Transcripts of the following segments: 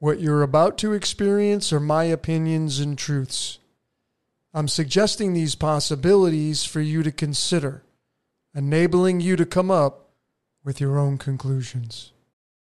What you're about to experience are my opinions and truths. I'm suggesting these possibilities for you to consider, enabling you to come up with your own conclusions.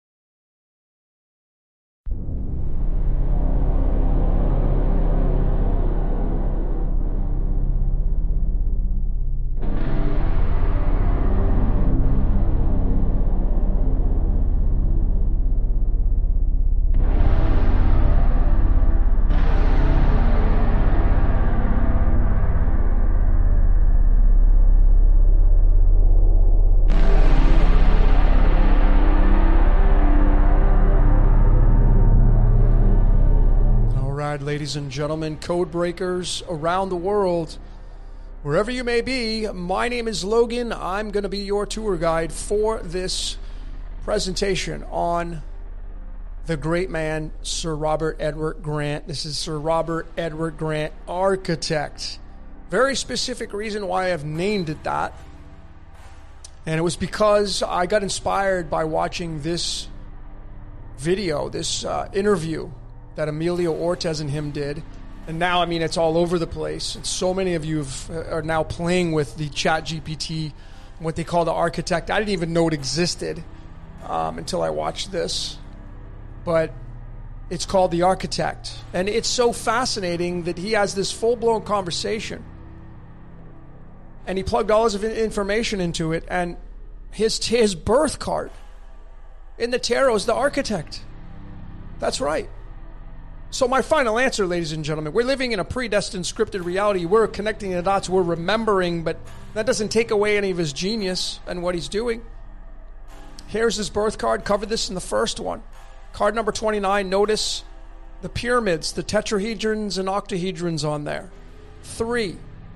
Ladies and gentlemen, code breakers around the world, wherever you may be, my name is Logan. I'm going to be your tour guide for this presentation on the great man, Sir Robert Edward Grant. This is Sir Robert Edward Grant, architect. Very specific reason why I've named it that. And it was because I got inspired by watching this video, this interview that Emilio Ortez and him did. And now, I mean, it's all over the place. And so many of you are now playing with the ChatGPT, what they call the architect. I didn't even know it existed until I watched this. But it's called the architect. And it's so fascinating that he has this full-blown conversation. And he plugged all his information into it. And his birth card in the tarot is the architect. That's right. So my final answer, ladies and gentlemen, we're living in a predestined scripted reality. We're connecting the dots, we're remembering, but that doesn't take away any of his genius and what he's doing. Here's his birth card. Covered this in the first one. Card number 29, notice the pyramids, the tetrahedrons and octahedrons on there. 3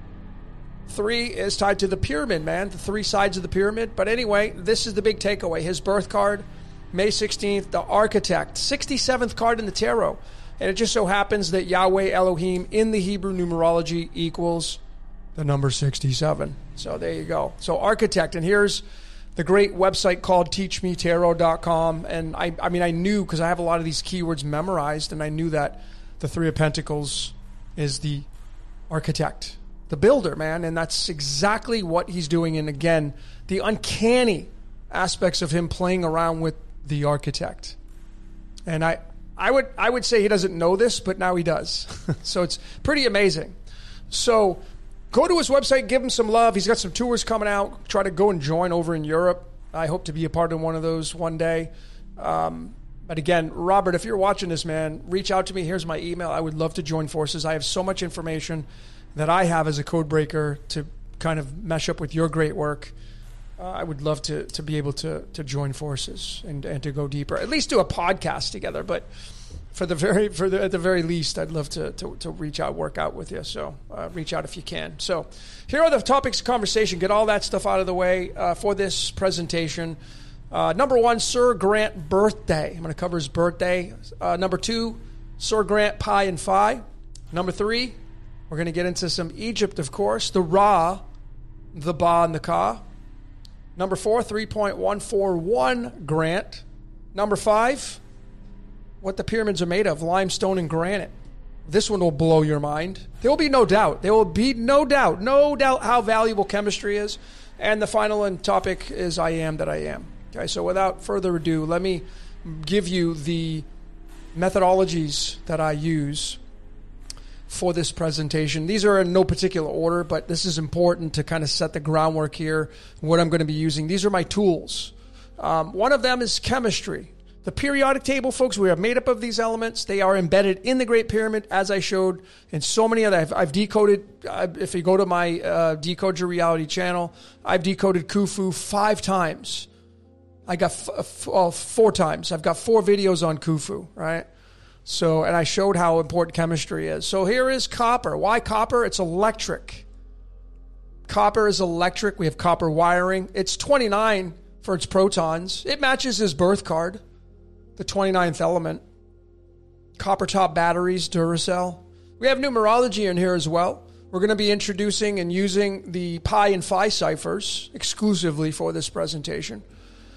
is tied to the pyramid, man, the 3 sides of the pyramid. But anyway, this is the big takeaway. His birth card, May 16th, the architect, 67th card in the tarot. And it just so happens that Yahweh Elohim in the Hebrew numerology equals the number 67. So there you go. So architect. And here's the great website called teachmetarot.com. And I mean, I knew, because I have a lot of these keywords memorized, and I knew that the 3 of Pentacles is the architect, the builder, man. And that's exactly what he's doing. And again, the uncanny aspects of him playing around with the architect. And I would say he doesn't know this, but now he does. So it's pretty amazing. So go to his website, give him some love. He's got some tours coming out. Try to go and join over in Europe. I hope to be a part of one of those one day. But again, Robert, if you're watching this, man, reach out to me. Here's my email. I would love to join forces. I have so much information that I have as a code breaker to kind of mesh up with your great work. I would love to be able to join forces and to go deeper, at least do a podcast together. But at the very least, I'd love to reach out, work out with you. So reach out if you can. So here are the topics of conversation. Get all that stuff out of the way for this presentation. Number 1, Sir Grant birthday. I'm going to cover his birthday. Number 2, Sir Grant pi and phi. Number 3, we're going to get into some Egypt, of course. The Ra, the Ba, and the Ka. Number 4, 3.141 Grant. Number 5, what the pyramids are made of, limestone and granite. This one will blow your mind. There will be no doubt. There will be no doubt how valuable chemistry is. And the final topic is I am that I am. Okay, so without further ado, let me give you the methodologies that I use for this presentation. These are in no particular order, but this is important to kind of set the groundwork here, what I'm going to be using. These are my tools. One of them is chemistry. The periodic table, folks, we are made up of these elements. They are embedded in the Great Pyramid, as I showed in so many other. I've decoded, if you go to my Decode Your Reality channel, I've decoded Khufu 5 times. I got 4 times. I've got 4 videos on Khufu, right? So, and I showed how important chemistry is. So here is copper. Why copper? It's electric. Copper is electric. We have copper wiring. It's 29 for its protons. It matches his birth card, the 29th element. Copper top batteries, Duracell. We have numerology in here as well. We're going to be introducing and using the pi and phi ciphers exclusively for this presentation.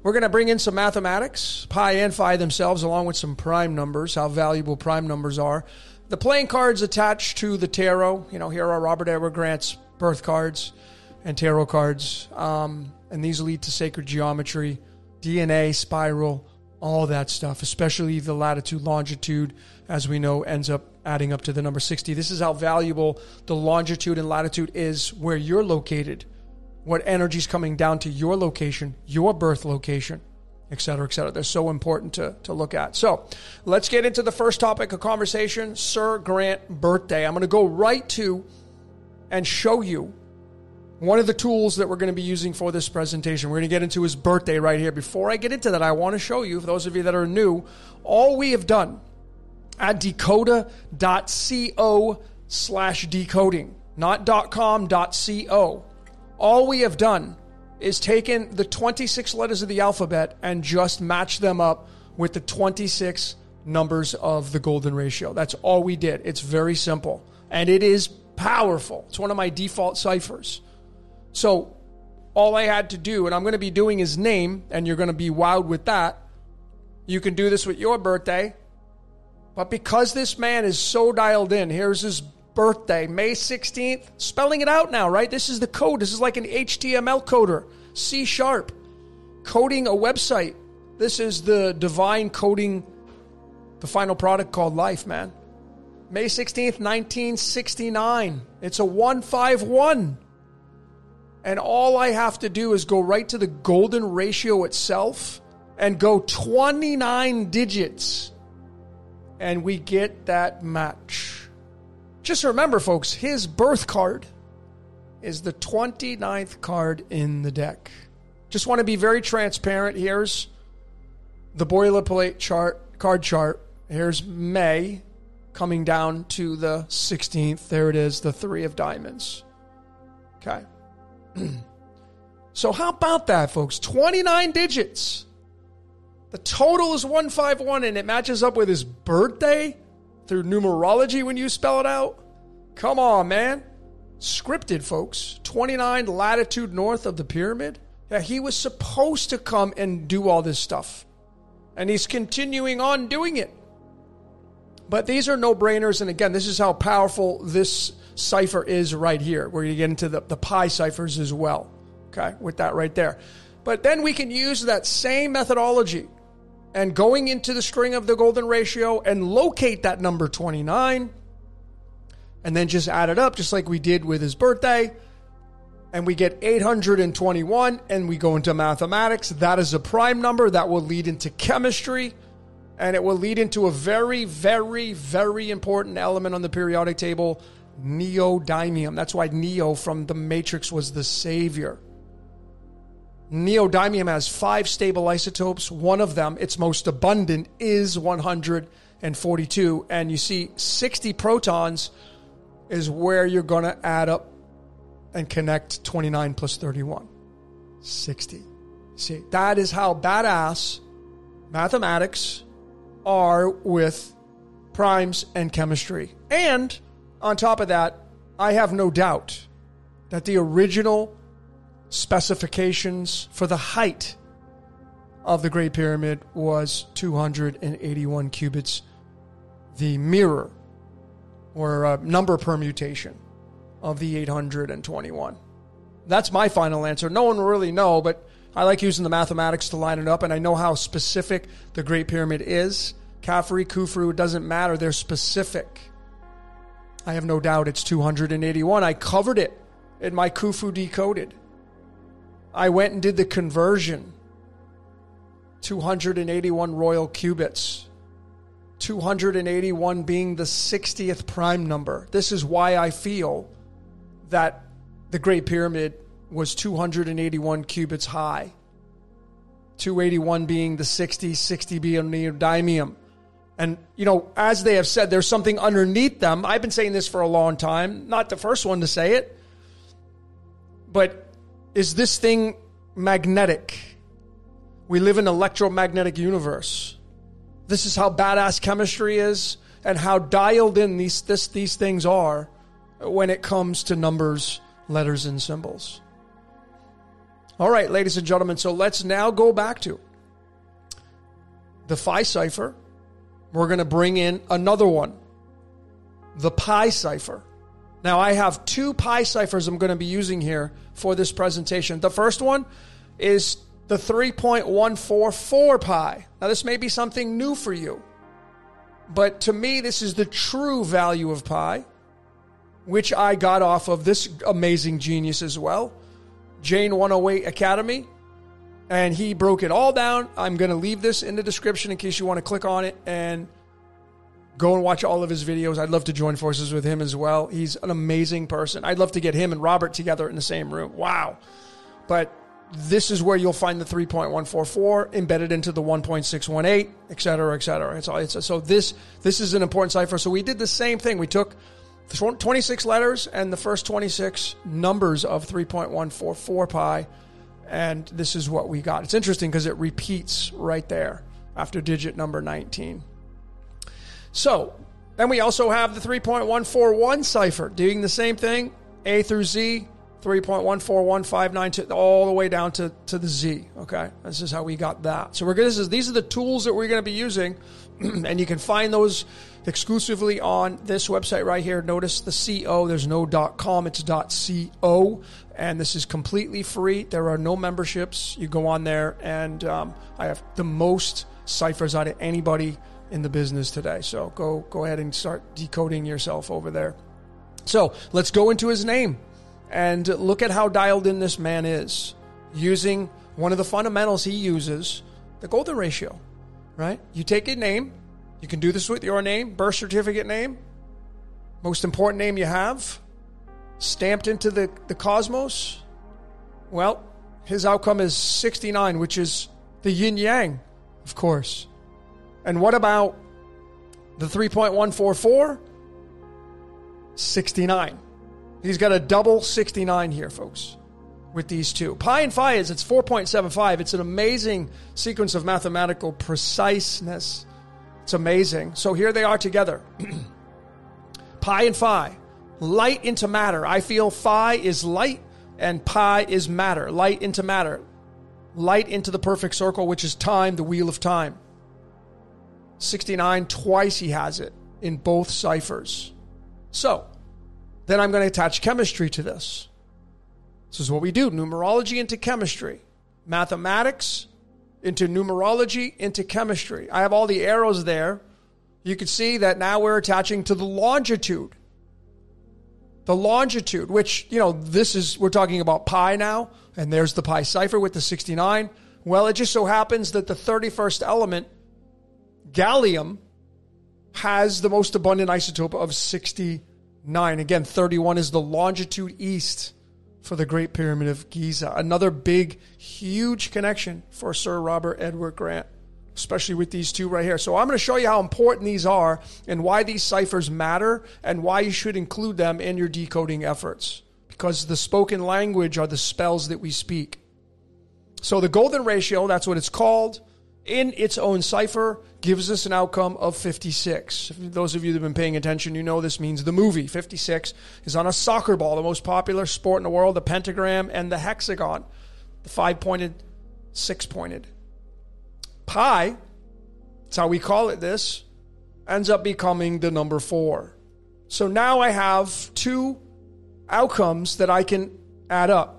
We're going to bring in some mathematics, pi and phi themselves, along with some prime numbers, how valuable prime numbers are. The playing cards attached to the tarot, here are Robert Edward Grant's birth cards and tarot cards. And these lead to sacred geometry, DNA, spiral, all that stuff, especially the latitude, longitude, as we know, ends up adding up to the number 60. This is how valuable the longitude and latitude is where you're located, what energy is coming down to your location, your birth location, et cetera, et cetera. They're so important to look at. So let's get into the first topic of conversation, Sir Grant birthday. I'm going to go right to and show you one of the tools that we're going to be using for this presentation. We're going to get into his birthday right here. Before I get into that, I want to show you, for those of you that are new, all we have done at Decoda.co/decoding, not .com, .co. All we have done is taken the 26 letters of the alphabet and just matched them up with the 26 numbers of the golden ratio. That's all we did. It's very simple. And it is powerful. It's one of my default ciphers. So all I had to do, and I'm going to be doing his name, and you're going to be wowed with that. You can do this with your birthday. But because this man is so dialed in, here's his birthday, May 16th. Spelling it out now, right? This is the code. This is like an HTML coder. C#. Coding a website. This is the divine coding, the final product called life, man. May 16th, 1969. It's a 151. And all I have to do is go right to the golden ratio itself and go 29 digits. And we get that match. Just remember, folks, his birth card is the 29th card in the deck. Just want to be very transparent. Here's the boilerplate card chart. Here's May coming down to the 16th. There it is, the 3 of diamonds. Okay. So how about that, folks? 29 digits. The total is 151, and it matches up with his birthday through numerology when you spell it out. Come on, man. Scripted, folks. 29 latitude north of the pyramid. Yeah, he was supposed to come and do all this stuff. And he's continuing on doing it. But these are no-brainers, and again, this is how powerful this cipher is right here. We're going to get into the pi ciphers as well, okay, with that right there. But then we can use that same methodology and going into the string of the golden ratio and locate that number 29 and then just add it up just like we did with his birthday. And we get 821, and we go into mathematics. That is a prime number. That will lead into chemistry, and it will lead into a very, very, very important element on the periodic table, neodymium. That's why Neo from the Matrix was the savior. Neodymium has 5 stable isotopes. One of them, its most abundant, is 142. And you see 60 protons is where you're going to add up and connect 29 plus 31. 60. See, that is how badass mathematics are with primes and chemistry. And on top of that, I have no doubt that the original specifications for the height of the Great Pyramid was 281 cubits. The mirror or number permutation of the 821. That's my final answer. No one will really know, but I like using the mathematics to line it up, and I know how specific the Great Pyramid is. Khafre, Khufu, it doesn't matter. They're specific. I have no doubt it's 281. I covered it in my Khufu Decoded. I went and did the conversion. 281 royal cubits. 281 being the 60th prime number. This is why I feel that the Great Pyramid was 281 cubits high. 281 being the 60, 60 being neodymium. And, as they have said, there's something underneath them. I've been saying this for a long time. Not the first one to say it. But is this thing magnetic? We live in an electromagnetic universe. This is how badass chemistry is and how dialed in these things are when it comes to numbers, letters, and symbols. All right, ladies and gentlemen, so let's now go back to the Phi cipher. We're going to bring in another one, the Pi cipher. Now, I have two Pi ciphers I'm going to be using here for this presentation. The first one is the 3.144 pi. Now, this may be something new for you, but to me, this is the true value of pi, which I got off of this amazing genius as well, Jane 108 Academy, and he broke it all down. I'm going to leave this in the description in case you want to click on it and go and watch all of his videos. I'd love to join forces with him as well. He's an amazing person. I'd love to get him and Robert together in the same room. Wow. But this is where you'll find the 3.144 embedded into the 1.618, et cetera, et cetera. So this is an important cipher. So we did the same thing. We took 26 letters and the first 26 numbers of 3.144 pi, and this is what we got. It's interesting because it repeats right there after digit number 19. So then we also have the 3.141 cipher, doing the same thing, A through Z, 3.14159 all the way down to the Z. Okay, this is how we got that. So these are the tools that we're going to be using, and you can find those exclusively on this website right here. Notice the .co. There's no .com. It's .co, and this is completely free. There are no memberships. You go on there, and I have the most ciphers out of anybody in the business today. So go ahead and start decoding yourself over there. So let's go into his name and look at how dialed in this man is, using one of the fundamentals he uses, the golden ratio, right? You take a name. You can do this with your name, birth certificate name, most important name you have, stamped into the cosmos. Well, his outcome is 69, which is the yin-yang, of course. And what about the 3.144? 69. He's got a double 69 here, folks, with these two. Pi and Phi it's 4.75. It's an amazing sequence of mathematical preciseness. It's amazing. So here they are together. Pi and Phi, light into matter. I feel Phi is light and Pi is matter. Light into matter. Light into the perfect circle, which is time, the wheel of time. 69, twice he has it in both ciphers. So then I'm going to attach chemistry to this. This is what we do. Numerology into chemistry. Mathematics into numerology into chemistry. I have all the arrows there. You can see that now we're attaching to the longitude. The longitude, which, we're talking about pi now, and there's the pi cipher with the 69. Well, it just so happens that the 31st element, gallium, has the most abundant isotope of 69. Again, 31 is the longitude east for the Great Pyramid of Giza. Another big, huge connection for Sir Robert Edward Grant, especially with these two right here. So I'm going to show you how important these are and why these ciphers matter and why you should include them in your decoding efforts, because the spoken language are the spells that we speak. So the golden ratio, that's what it's called, in its own cipher, gives us an outcome of 56. Those of you that have been paying attention, you know this means the movie. 56 is on a soccer ball, the most popular sport in the world, the pentagram and the hexagon, the 5-pointed, 6-pointed. Pi, that's how we call it this, ends up becoming the number 4. So now I have two outcomes that I can add up,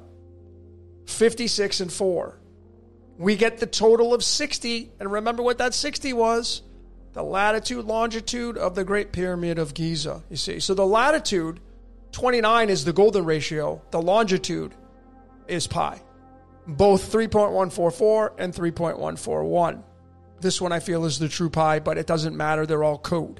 56 and 4. We get the total of 60, and remember what that 60 was? The latitude, longitude of the Great Pyramid of Giza, you see. So the latitude, 29, is the golden ratio. The longitude is pi. Both 3.144 and 3.141. This one I feel is the true pi, but it doesn't matter. They're all code.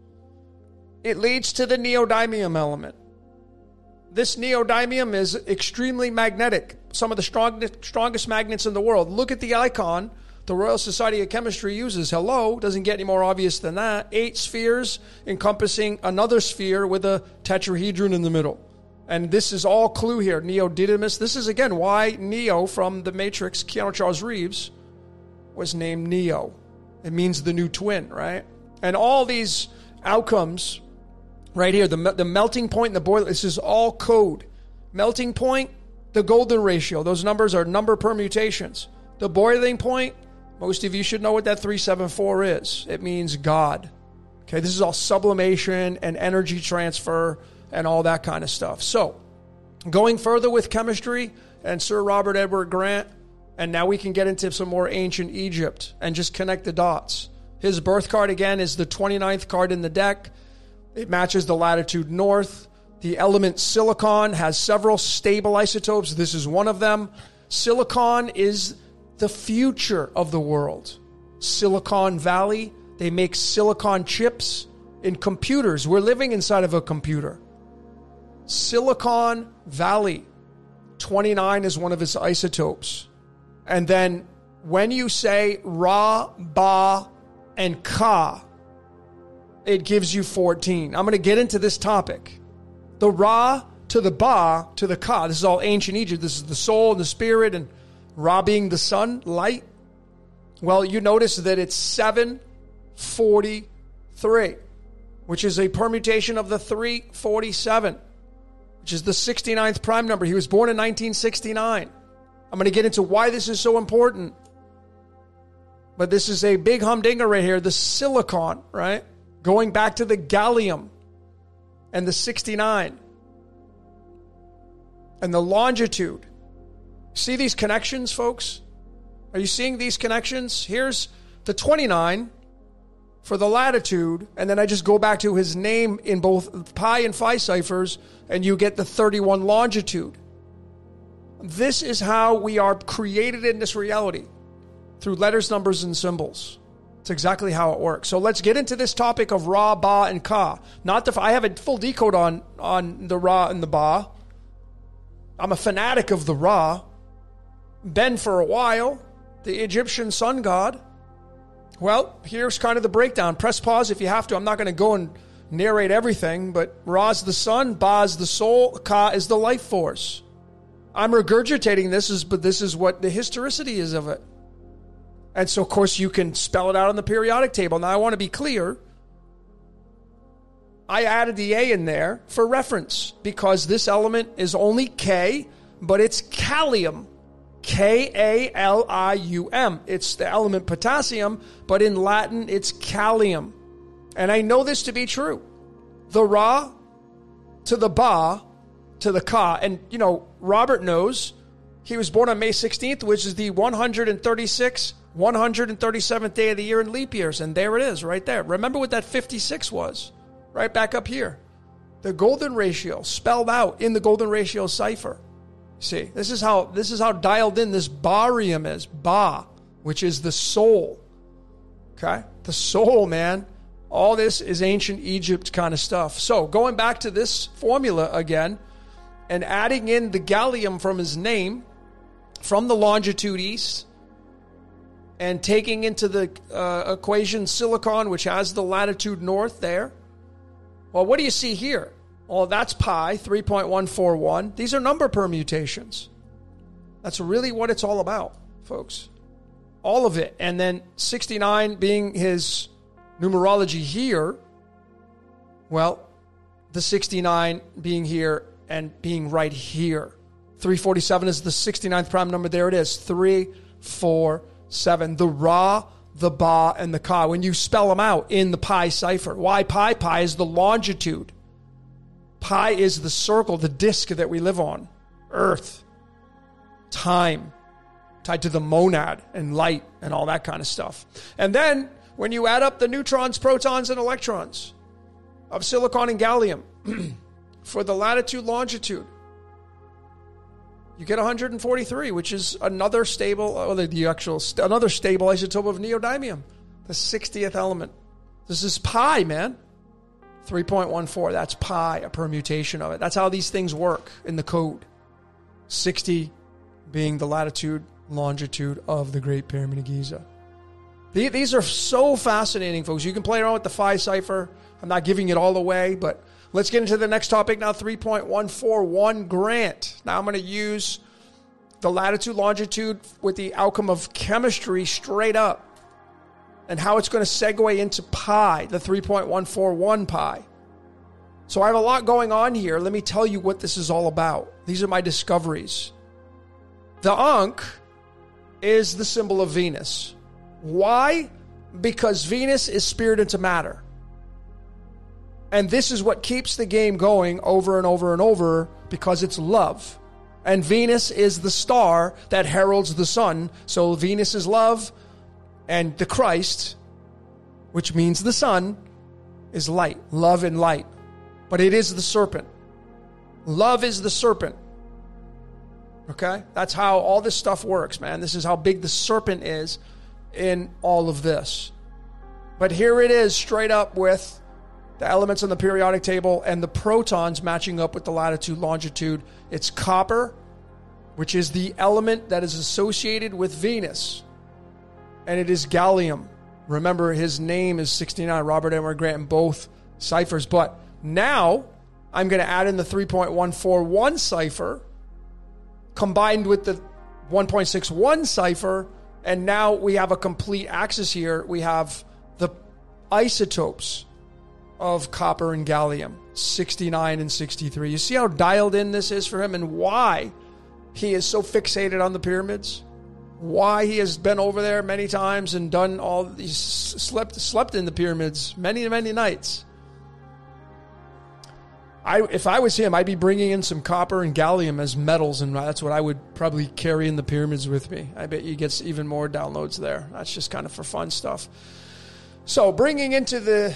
It leads to the neodymium element. This neodymium is extremely magnetic. Some of the strongest magnets in the world. Look at the icon the Royal Society of Chemistry uses. Hello, doesn't get any more obvious than that. 8 spheres encompassing another sphere with a tetrahedron in the middle. And this is all clue here. Neodymium. This is, again, why Neo from The Matrix, Keanu Charles Reeves, was named Neo. It means the new twin, right? And all these outcomes right here, the melting point and the boiler, this is all code. Melting point, The golden ratio, those numbers are number permutations. The boiling point, most of you should know what that 374 is. It means God. Okay, this is all sublimation and energy transfer and all that kind of stuff. So, going further with chemistry and Sir Robert Edward Grant, and now we can get into some more ancient Egypt and just connect the dots. His birth card, again, is the 29th card in the deck. It matches the latitude north. The element silicon has several stable isotopes. This is one of them. Silicon is the future of the world. Silicon Valley, they make silicon chips in computers. We're living inside of a computer. Silicon Valley, 29 is one of its isotopes. And then when you say Ra, Ba, and Ka, it gives you 14. I'm going to get into this topic. The Ra to the Ba to the Ka. This is all ancient Egypt. This is the soul and the spirit, and Ra being the sun, light. Well, you notice that it's 743, which is a permutation of the 347, which is the 69th prime number. He was born in 1969. I'm going to get into why this is so important. But this is a big humdinger right here, the silicon, right? Going back to the gallium and the 69 and the longitude. See these connections, folks? Are you seeing these connections? Here's the 29 for the latitude, and then I just go back to his name in both pi and phi ciphers, and you get the 31 longitude. This is how we are created in this reality, through letters, numbers, and symbols. It's exactly how it works. So let's get into this topic of Ra, Ba, and Ka. I have a full decode on the Ra and the Ba. I'm a fanatic of the Ra. Been for a while. The Egyptian sun god. Well, here's kind of the breakdown. Press pause if you have to. I'm not going to go and narrate everything, but Ra's the sun, Ba's the soul, Ka is the life force. I'm regurgitating this, but this is what the historicity is of it. And so, of course, you can spell it out on the periodic table. Now, I want to be clear. I added the A in there for reference because this element is only K, but it's Kalium. K-A-L-I-U-M. It's the element potassium, but in Latin, it's Kalium. And I know this to be true. The Ra to the Ba to the Ka. And, you know, Robert knows he was born on May 16th, which is the 137th day of the year in leap years. And there it is, right there. Remember what that 56 was? Right back up here. The golden ratio, spelled out in the golden ratio cipher. See, this is how dialed in this barium is. Ba, which is the soul. Okay? The soul, man. All this is ancient Egypt kind of stuff. So, going back to this formula again, and adding in the gallium from his name, from the longitude east, and taking into the equation silicon, which has the latitude north there. Well, what do you see here? Well, that's pi, 3.141. These are number permutations. That's really what it's all about, folks. All of it. And then 69 being his numerology here. Well, the 69 being here and being right here. 347 is the 69th prime number. There it is. 347. The Ra, the Ba, and the Ka. When you spell them out in the pi cipher. Why pi? Pi is the longitude. Pi is the circle, the disk that we live on. Earth. Time. Tied to the monad and light and all that kind of stuff. And then when you add up the neutrons, protons, and electrons of silicon and gallium for the latitude, longitude, you get 143, which is another stable, another stable isotope of neodymium, the 60th element. This is pi, man. 3.14, that's pi, a permutation of it. That's how these things work in the code. 60 being the latitude, longitude of the Great Pyramid of Giza. These are so fascinating, folks. You can play around with the phi cipher. I'm not giving it all away, but let's get into the next topic now, 3.141 Grant. Now I'm going to use the latitude, longitude with the outcome of chemistry straight up and how it's going to segue into pi, the 3.141 pi. So I have a lot going on here. Let me tell you what this is all about. These are my discoveries. The Ankh is the symbol of Venus. Why? Because Venus is spirit into matter. And this is what keeps the game going over and over and over, because it's love. And Venus is the star that heralds the sun. So Venus is love, and the Christ, which means the sun, is light. Love and light. But it is the serpent. Love is the serpent. Okay? That's how all this stuff works, man. This is how big the serpent is in all of this. But here it is, straight up with the elements on the periodic table and the protons matching up with the latitude, longitude. It's copper, which is the element that is associated with Venus. And it is gallium. Remember, his name is 69, Robert Edward Grant, in both ciphers. But now I'm going to add in the 3.141 cipher combined with the 1.61 cipher. And now we have a complete axis here. We have the isotopes of copper and gallium, 69 and 63. You see how dialed in this is for him, and why he is so fixated on the pyramids? Why he has been over there many times and done all these, slept in the pyramids many nights. If I was him, I'd be bringing in some copper and gallium as metals, and that's what I would probably carry in the pyramids with me. I bet you get even more downloads there. That's just kind of for fun stuff. So bringing into the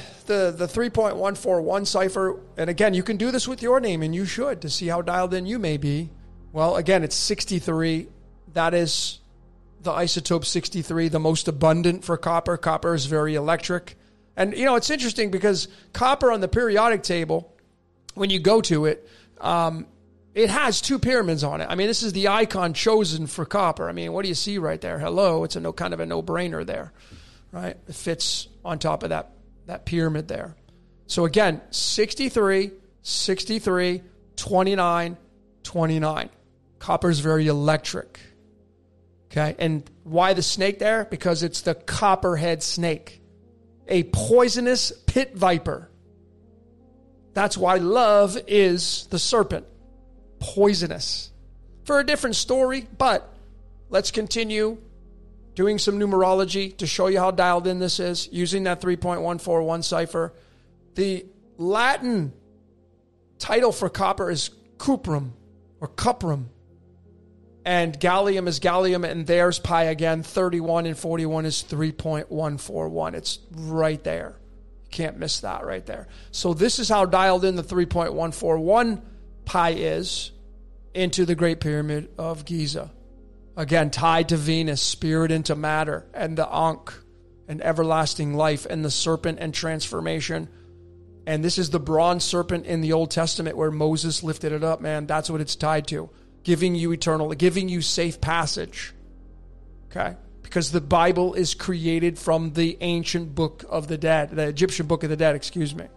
3.141 cipher, and again, you can do this with your name, and you should, to see how dialed in you may be. Well, again, it's 63. That is the isotope 63, the most abundant for copper. Copper is very electric. And, you know, it's interesting because copper on the periodic table, when you go to it, it has two pyramids on it. I mean, this is the icon chosen for copper. I mean, what do you see right there? Hello, it's a kind of a no-brainer there, right? It fits on top of that pyramid there. So again, 63, 63, 29, 29. Copper is very electric. Okay, and why the snake there? Because it's the copperhead snake, a poisonous pit viper. That's why love is the serpent, poisonous. For a different story, but let's continue doing some numerology to show you how dialed in this is, using that 3.141 cipher. The Latin title for copper is cuprum or cuprum. And gallium is gallium, and there's pi again. 31 and 41 is 3.141. It's right there. You can't miss that right there. So this is how dialed in the 3.141 pi is into the Great Pyramid of Giza. Again, tied to Venus, spirit into matter, and the Ankh, and everlasting life, and the serpent and transformation. And this is the bronze serpent in the Old Testament where Moses lifted it up, man. That's what it's tied to. Giving you eternal, giving you safe passage. Okay? Because the Bible is created from the ancient book of the dead, the Egyptian book of the dead, excuse me.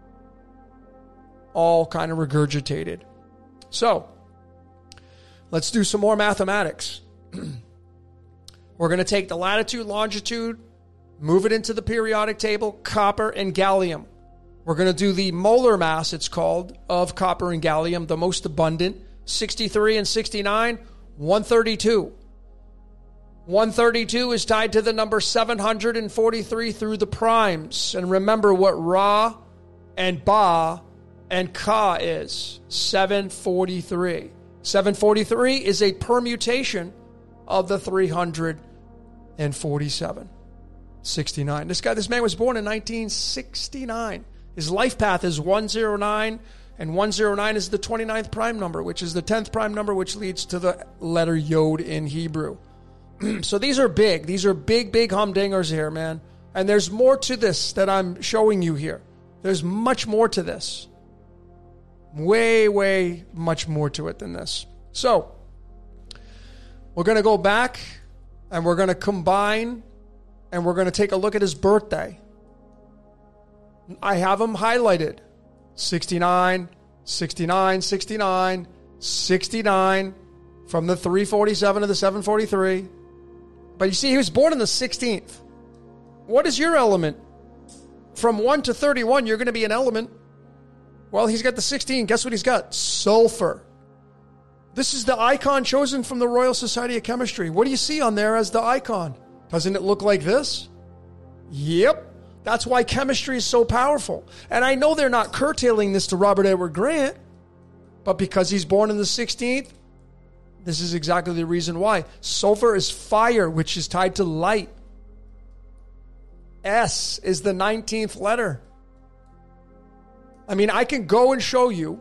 All kind of regurgitated. So, let's do some more mathematics. We're going to take the latitude, longitude, move it into the periodic table, copper and gallium. We're going to do the molar mass, it's called, of copper and gallium, the most abundant. 63 and 69, 132. 132 is tied to the number 743 through the primes. And remember what Ra and Ba and Ka is. 743. 743 is a permutation of the 347. 69. This man was born in 1969. His life path is 109. And 109 is the 29th prime number, which is the 10th prime number, which leads to the letter Yod in Hebrew. So these are big. These are big humdingers here, man. And there's more to this that I'm showing you here. There's much more to this. Way much more to it than this. So we're going to go back and we're going to combine and we're going to take a look at his birthday. I have him highlighted. 69, 69, 69, 69 from the 347 to the 743. But you see, he was born on the 16th. What is your element? From 1 to 31, you're going to be an element. Well, he's got the 16. Guess what he's got? Sulfur. This is the icon chosen from the Royal Society of Chemistry. What do you see on there as the icon? Doesn't it look like this? Yep. That's why chemistry is so powerful. And I know they're not curtailing this to Robert Edward Grant, but because he's born in the 16th, this is exactly the reason why. Sulfur is fire, which is tied to light. S is the 19th letter. I mean, I can go and show you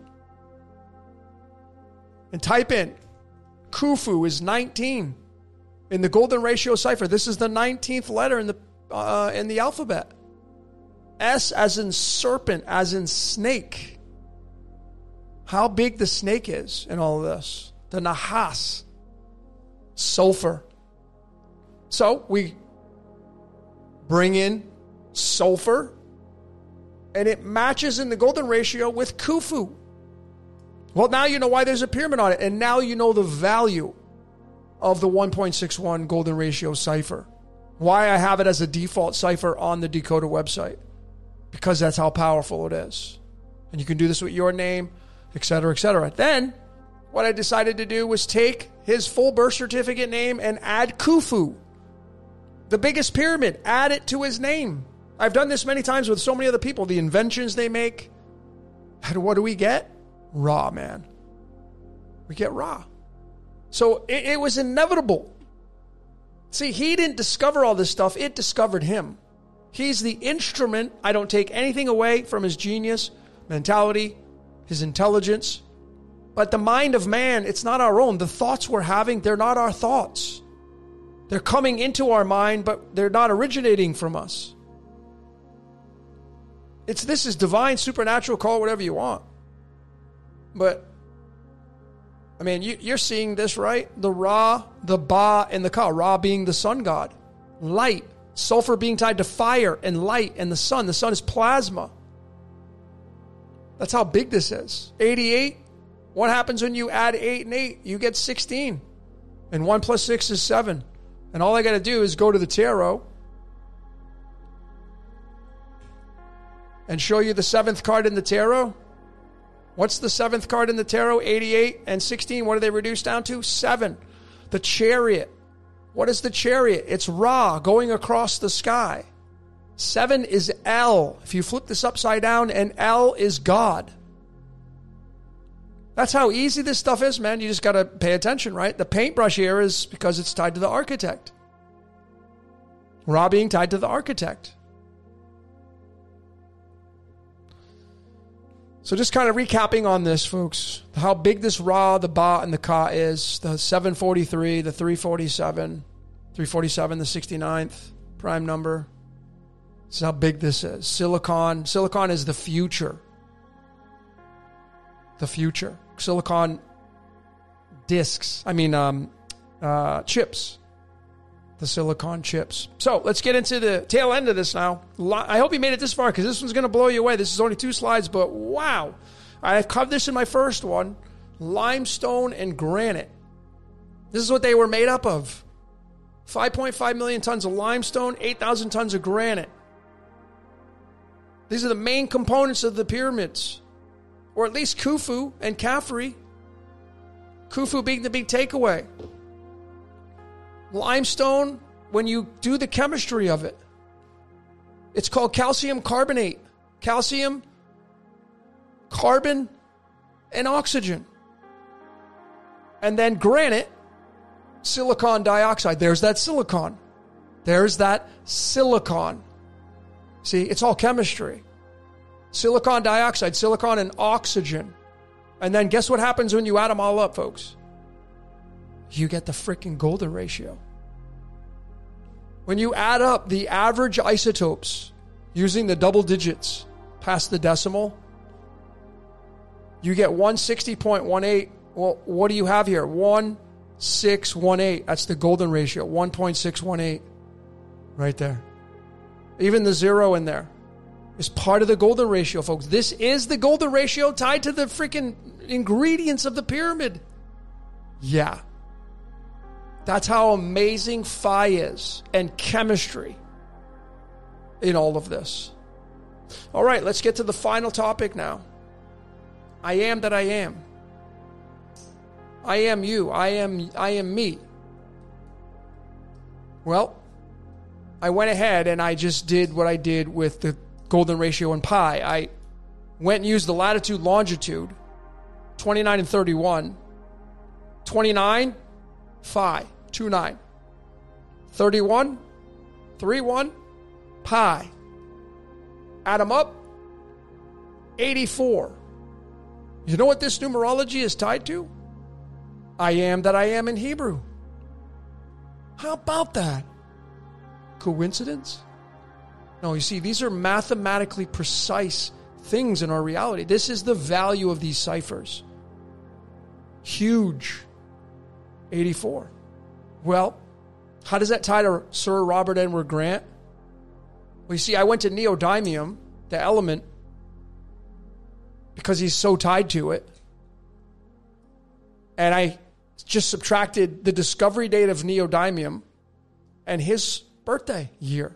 and type in Khufu is 19 in the golden ratio cipher. This is the 19th letter in the alphabet. S as in serpent, as in snake. How big the snake is in all of this. The Nahas. Sulfur. So we bring in sulfur, and it matches in the golden ratio with Khufu. Well, now you know why there's a pyramid on it, and now you know the value of the 1.61 golden ratio cipher. Why I have it as a default cipher on the Decoder website. Because that's how powerful it is. And you can do this with your name, etc., etc. Then, what I decided to do was take his full birth certificate name and add Khufu, the biggest pyramid, add it to his name. I've done this many times with so many other people, the inventions they make. And what do we get? Ra, man. We get Ra. So it was inevitable. See, he didn't discover all this stuff. It discovered him. He's the instrument. I don't take anything away from his genius, mentality, his intelligence. But the mind of man, it's not our own. The thoughts we're having, they're not our thoughts. They're coming into our mind, but they're not originating from us. This is divine, supernatural, call it whatever you want. But, I mean, you're seeing this, right? The Ra, the Ba, and the Ka. Ra being the sun god. Light. Sulfur being tied to fire and light and the sun. The sun is plasma. That's how big this is. 88. What happens when you add 8 and 8? You get 16. And 1 plus 6 is 7. And all I got to do is go to the tarot and show you the 7th card in the tarot. What's the 7th card in the tarot? 88 and 16. What are they reduced down to? 7. The Chariot. What is the Chariot? It's Ra going across the sky. 7 is El. If you flip this upside down, and El is God. That's how easy this stuff is, man. You just got to pay attention, right? The paintbrush here is because it's tied to the architect. Ra being tied to the architect. So just kind of recapping on this, folks. How big this Ra, the Ba, and the Ka is. The 743, the 347, the 69th prime number. This is how big this is. Silicon. Silicon is the future. The future. Silicon discs. Chips. The silicon chips. So let's get into the tail end of this now. I hope you made it this far because this one's going to blow you away. This is only 2 slides, but wow. I covered this in my first one. Limestone and granite. This is what they were made up of. 5.5 million tons of limestone, 8,000 tons of granite. These are the main components of the pyramids. Or at least Khufu and Khafre. Khufu being the big takeaway. Limestone, when you do the chemistry of it, it's called calcium carbonate. Calcium, carbon, and oxygen. And then granite, silicon dioxide. There's that silicon. There's that silicon. See, it's all chemistry. Silicon dioxide, silicon, and oxygen. And then guess what happens when you add them all up, folks? You get the freaking golden ratio. When you add up the average isotopes using the double digits past the decimal, you get 160.18. Well, what do you have here? 1618. That's the golden ratio. 1.618. Right there. Even the 0 in there is part of the golden ratio, folks. This is the golden ratio tied to the freaking ingredients of the pyramid. Yeah. That's how amazing phi is and chemistry in all of this. All right, let's get to the final topic now. I am that I am. I am you. I am me. Well, I went ahead and I just did what I did with the golden ratio and pi. I went and used the latitude, longitude, 29 and 31. 29, phi, 29. 31, 31, pi. Add them up, 84. You know what this numerology is tied to? I am that I am in Hebrew. How about that? Coincidence? No, you see, these are mathematically precise things in our reality. This is the value of these ciphers. Huge. 84. Well, how does that tie to Sir Robert Edward Grant? Well, you see, I went to neodymium, the element, because he's so tied to it. And I just subtracted the discovery date of neodymium and his birthday year.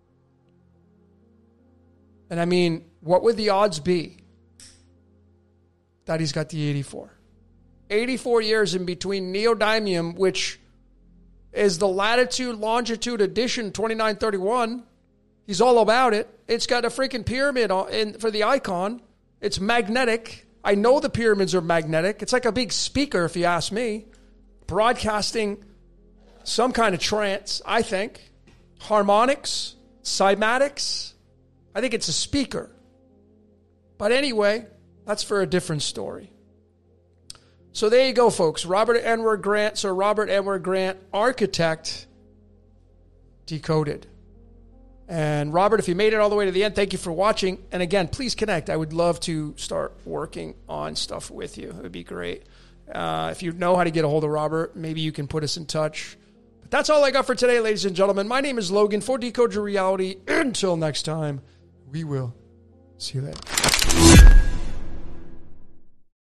And I mean, what would the odds be that he's got the 84? 84 years in between neodymium, which is the latitude, longitude addition 2931. He's all about it. It's got a freaking pyramid for the icon. It's magnetic. I know the pyramids are magnetic. It's like a big speaker, if you ask me, broadcasting some kind of trance, I think. Harmonics, cymatics. I think it's a speaker. But anyway, that's for a different story. So there you go, folks. Robert Edward Grant, Sir Robert Edward Grant, architect, decoded. And Robert, if you made it all the way to the end, thank you for watching. And again, please connect. I would love to start working on stuff with you. It would be great. If you know how to get a hold of Robert, maybe you can put us in touch. But that's all I got for today, ladies and gentlemen. My name is Logan for Decode Your Reality. Until next time, we will see you later.